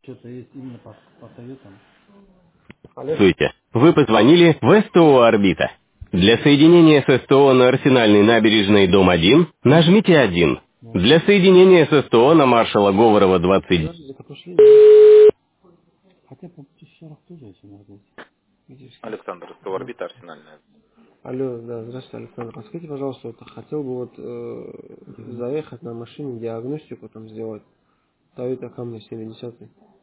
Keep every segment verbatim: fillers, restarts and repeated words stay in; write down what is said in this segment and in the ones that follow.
Что-то есть именно по, по Тойотам. Алло? Здравствуйте. Вы позвонили в СТО «Орбита». Для соединения с СТО на Арсенальной набережной, дом один, нажмите один. Ну, Для соединения с СТО на Маршала Говорова да, двадцать. это последний. Хотя по пути сорок тоже, если надо быть. Видишь, Александр, сто да. орбита арсенальная. Алло, да, здравствуйте, Александр. Подскажите, пожалуйста, вот, хотел бы вот э, заехать на машине, диагностику там сделать. Toyota Camry семьдесят.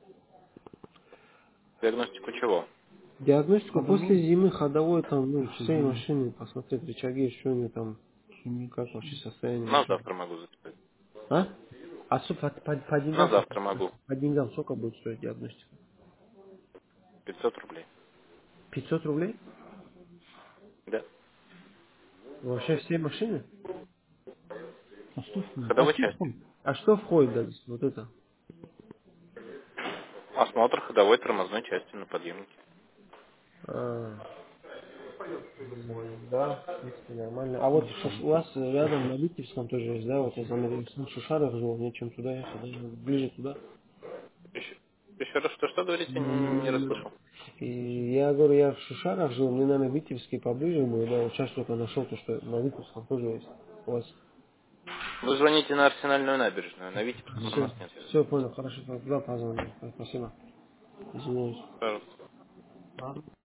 Диагностику чего? Диагностику ходовой? После зимы ходовой там, ну, всей машины, посмотреть рычаги, что у нее там, как вообще состояние На машины. завтра могу записать. А? А что, по, по, по На деньгам, завтра могу. по деньгам сколько будет стоить диагностика? пятьсот рублей. пятьсот рублей? Да. Вообще все машины? А что входит? А Ходовой что части. входит? А что входит, да, вот это? Осмотр ходовой тормозной части на подъемнике. А, м, да, в принципе, нормально. А вот Шуш- у вас рядом на Витебском тоже есть, да? Вот я заметил, в Шушарах жил, мне чем туда ехать, да? Ближе туда. Еще, еще раз, что, что говорите, не расслышал. И я говорю, я в Шушарах жил, мне, наверное, Витебский поближе будет, да, вот сейчас только нашел то, что на Витебском тоже есть. У вас Вы звоните на арсенальную набережную, на Витебском у все, нас нет. все понял, хорошо, туда позвоню. Спасибо. Извиняюсь. Пожалуйста. Ладно.